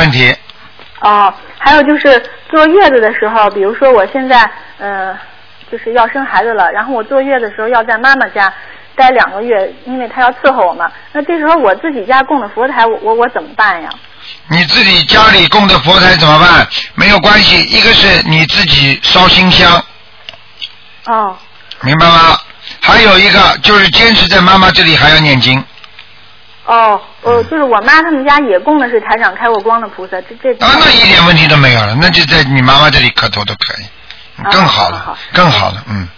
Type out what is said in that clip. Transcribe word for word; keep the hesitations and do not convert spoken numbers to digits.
问题。 哦，还有就是坐月子的时候，比如说我现在呃就是要生孩子了，然后我坐月子的时候要在妈妈家待两个月，因为她要伺候我嘛。那这时候我自己家供的佛台，我我我怎么办呀？ 你自己家里供的佛台怎么办？没有关系，一个是你自己烧新香。 哦。 明白吗？还有一个就是坚持在妈妈这里还要念经。 哦，呃，就是我妈他们家也供的是台长开过光的菩萨，这这。 啊，那一点问题都没有了，那就在你妈妈这里磕头都可以，更好了， 啊、好好好更好了，嗯。